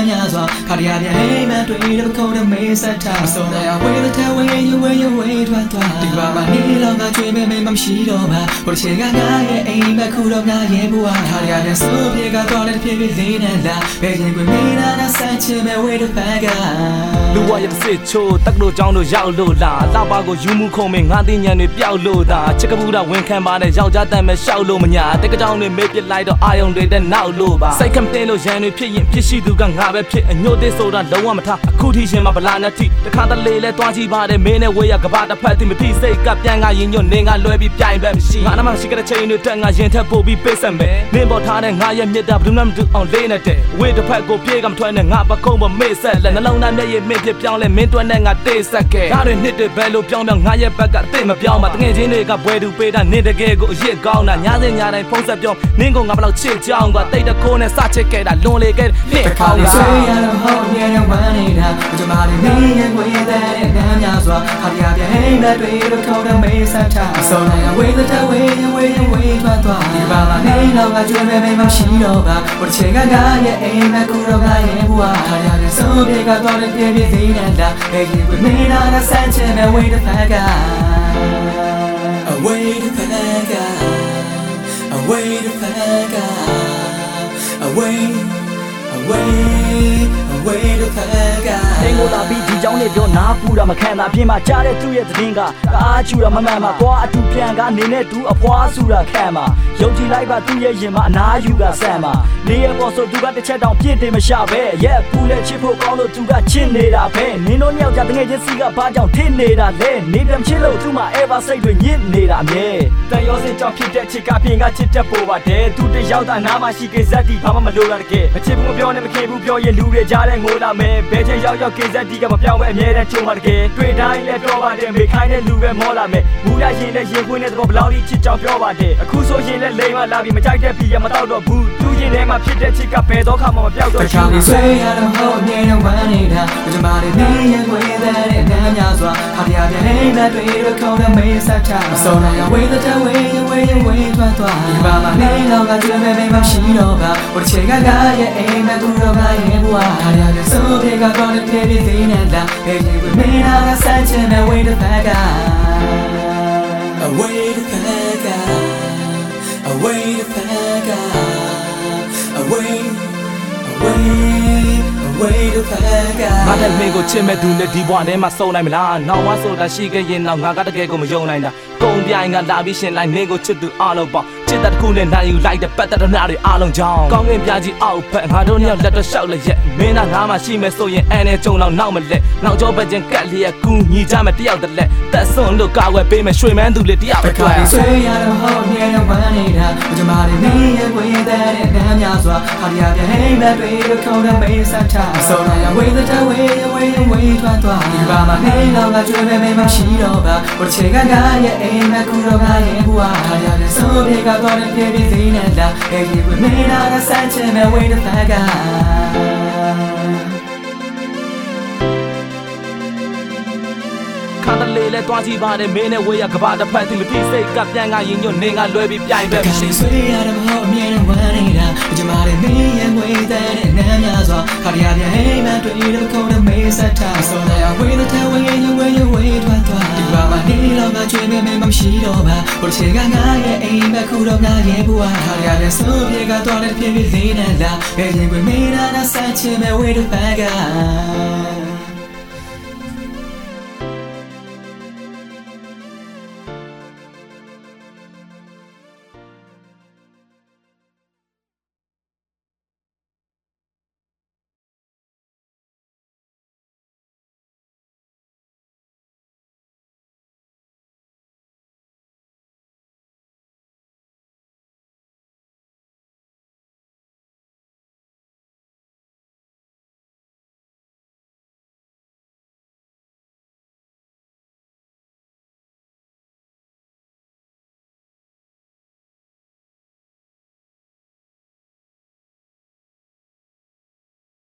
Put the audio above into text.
များစွာခါရရပြန်ဟိမန်တွေ့တဲ့ခုံးမေးဆက်ထားမစုံတဲ့ဝေးတဲ့ဝေးထွက်သွားဒီဘာမှနေလောကကျွေးမဲမရှိတော့ပါဘုရားရှင်ကငါရဲ့အိမ်မက်ခုတော့ငါရဲ့ဘဝခါရရပြန်ဆိုပြေကတော့လည်းဖြစ်ဖြစ်လေးနဲ့လာဘယ်ရင်ကိုမေးတာနဲ့ဆက်ချင်မဲ့ဝေးတဲ့ဖန်ကလူဝရစစ်ချိုးတက်လို့ကြောင်းတို့ရောက်လို့လားလောက်ပါကိုယူမှုခုံမင်းငါသိညံတွေပျောက်လို့သာချစ်ကပူတာဝင်ခံပါနဲ့ယောက်ျားတမ်းမဲ့ရှောက်လို့မညာတက်ကြောင်းတွေမေးပစ်လိုက်တော့အာယုံတွေတဲ့နောက်လို့ပါစိတ်ကမတင်လို့ရန်တွေဖြစ်ရင်ဖြစ်ရှိသူကငါပဲဖြစ်အညို့သေးဆိုတာလုံးဝမထားအခုထိရှင်မှာဗလာနဲ့ထိတခါတလေလဲသွားကြည့်ပါတယ်မင်းနဲ့ဝေးရကဘာတစ်ဖက်သိမသိစိတ်ကပြန်ကရင်ညွတ်နေငါလွဲပြီးပြိုင်ပဲမရှိငါနမရှိတဲ့ချိန်တွေတက်ငါရင်ထက်ပို့ပြီးပေးဆက်မယ်မင်းပေါ်ထားတဲ့ငါရဲ့မြစ်တာဘယ်သူမှမတူအောင်လေးနဲ့ဝေးတစ်ဖက်ကိုပြေးကမထွက်နဲ့ငါပကုံးမမေ့ဆက်လဲနှလုံးသားမျက်ရည်မင်းဖြစ်ပြောင်းလဲမင်းတွက်နဲ့ငါတေးဆက်ခဲ့ဒါတွေနှစ်တွေဘယ်လိုပြောင်းငါရဲ့ဘက်ကအသိမပြောင်းပါတငယ်ချင်းတွေကဘွယ်သူပေးတာနင်းတကယ်ကိုအရစ်ကောင်းတာညစဉ်ညတိုင်းဖုံးဆက်ပြောင်းနင်းကငါဘလောက်ချစ်ကြောင်းကတိတ်တကိုးနဲ့စချစ်ခဲ့တာလွန်လေခဲ့နှစ်ကောင်းတာဆွေးရတော့ဟောင်းမြဲတဲ့ဝမ်းနေတာကျွန်မလေးနေရင်ဝေးတဲ့နားများစွာခါရပြန်ဟိမန်တွေ့တဲ့ခုံးမေးဆက်ထားမစုံတဲ့ဝေးတဲ့ဝေးထွက်သွားဒီဘာမှနေလောကကျွေးမဲမရှိတော့ပါဘုရားရှင်ကငါရဲ့အိမ်မက်ခုတော့ငါရဲ့ဘဝခါရပြန်ဆိုပြေကတော့လည်းပြည့်ပြည့်သေးနဲ့လာဘယ်ရင်ကိုမေးတာနဲ့ဆက်ချင်မဲ့ဝေးတဲ့ဖန်ကAway to Panaga, away to Panaga, away to Panaga. အိမ်ကိုလာပြီးဒီကြောင်းနဲ့ပြောနားပူတာမခံတာပြင်မှာကြားတဲ့သူ့ရဲ့သတင်းကအားချူတာမမှန်မှာသွားအတူပြန်ကနေနဲ့သူအဖွားဆူတာခံမှာယုံကြည်လိုက်ပါသူ့ရဲ့ရင်မှာအနာယူကဆန်မှာနေရပေါ်ဆိုသူကတစ်ချက်တောင်ပြည့်တယ်မရှာပဲရဲ့ပူလဲချစ်ဖို့ကောင်းလို့သူကချစ်နေတာပဲနင်းတို့ညောက်ကြတငယ်ချင်းစီကဘာကြောင့်ထစ်နေတာလဲနေပြန်ချစ်လို့သူ့မှာ ever စိတ်တွေညစ်နေတာအမြဲတန်ရောစင်ကြောင့်ဖြစ်တဲ့ချစ်ကပြင်ကချစ်တတ်ပေါ်ပါတယ်သူတယောက်သားနားမှာရှိခဲ့ဇက်တီဘာမှမလိုတာတကယ်မချစ်ဘူးမပြောနဲ့မခင်ဘူးပြောရင်လူတွေကြားတဲ့ငိုလာမယ်ဘယ်ချိန်ရောက်ကေဇက်တီကမပြောင်းပဲအမြဲတမ်းချုံပါတကယ်တွေ့တိုင်းလဲတော့ပါတယ်မေခိုင်းတဲ့လူပဲမောလာမယ်ဘူးရရင်လဲရင်ခွင်းတဲ့သဘောဘလောက်ကြီးချစ်ကြောင်ပြောပါတယ်အခုဆိုရင်လဲလိမ်မလာပြီးမကြိုက်တဲ့ပြီးရမတော့တော့ဘူးသူရင်ထဲမှာဖြစ်တဲ့ချစ်ကဘယ်တော့မှမပြောက်တော့ဘူးဆွေးရတော့ဟောင်းမြဲတဲ့ဝမ်းနေတာကျွန်မလေးနေရင်ဝေးတဲ့နားများစွာခါရပြန်ဟိမန်တွေ့တဲ့ခုံးမေးဆက်ထားမစုံတဲ့ဝေးတဲ့ဝေးထွက်သွားဒီဘာမှနေလောကကျွေးမဲမရှိတော့ပါဘုရားရှင်ကငါရဲ့အိမ်မက်ခုတော့ငါရဲ့ဘဝခါရပြန်ဆိုပြေကတော့လည်းပြည့်ပြည့်သေးနဲ့လာဘယ်ရင်ကိုမေးတာနဲ့ဆက်ချင်မဲ့ဝေးတဲ့ဖန်ကAway to Panaga, away to Panaga, away to Panaga. ငါလည်းမင်းကိုချစ်မဲ့သူနဲ့ဒီဘဝထဲမှာစုံနိုင်မလားနောက်ဝါဆိုတာရှိခဲ့ရင်တော့ငါကတကယ်ကိုမယုံနိုင်တာကုံပြိုင်ကလာပြီးရှင်လိုက်မင်းကိုချစ်သူအားလုံးပေါ့ချစ်တဲ့တစ်ခုနဲ့နိုင်ယူလိုက်တဲ့ပတ်သက်တဲ့နာတွေအားလုံးကြောင်းကောင်းကင်ပြကြီးအောက်ဖက်ငါတို့နှစ်ယောက်လက်တော့ရှောက်လက်ရက်မင်းသားငါမှရှိမယ်ဆိုရင်အန်နဲ့ကြုံတော့နောက်မလက်နောက်ကျောဘက်ချင်းကတ်လျက်ကူညီကြမယ်တယောက်တည်းလက်သက်စွန်လို့ကာဝယ်ပေးမယ်ရွှေမန်းသူလေးတယောက်ပဲဆွေးရတော့ဟောင်းမြဲတဲ့ဝမ်းနေတာကျွန်မလေးနေရင်ဝေးတဲ့နားများစွာခါရပြန်ဟိမန်တွေ့တဲ့ခုံးမေးဆက်ထားမစုံတဲ့ဝေးတဲ့ဝေးထွက်သွားဒီဘာမှနေလောကကျွေးမဲမရှိတော့ပါဘုရားရှင်ကငါရဲ့အိမ်မက်ခုတော့ငါရဲ့ဘဝခါရပြန်ဆိုပြေကတော့လည်းပြည့်ပြည့်သေးနဲ့လာဘယ်ရင်ကိုမေးတာနဲ့ဆက်ချင်မဲ့ဝေးတဲ့ဖန်ကခါတလေလဲသွားကြည့်ပါတယ်မင်းနဲ့ဝေးရကဘာတစ်ဖက်သိမသိစိတ်ကပြန်ကရင်ညွတ်နေငါလွဲပြီးပြိုင်ပဲမရှိဆွေးရတော့မဟုတ်အမြဲတမ်းဝမ်းနေတာကျွန်မလေးနေရင်ဝေးတဲ့နားများစွာခါရပြန်ဟိမန်တွေ့တဲ့ခုံးမေးဆက်ထားဆိုတဲ့ဝေးတဲ့ဝေးထွက်သွားဒီဘာမှနေလောကကျွေးမဲမရှိတော့ပါဘုရားရှင်ကငါရဲ့အိမ်မက်ခုတော့ငါရဲ့ဘဝခါရပြန်ဆိုပြေကတော့လည်းပြည့်ပြည့်သေးနဲ့လာဘယ်ရင်ကိုမေးတာနဲ့ဆက်ချင်မဲ့ဝေးတဲ့ဖန်က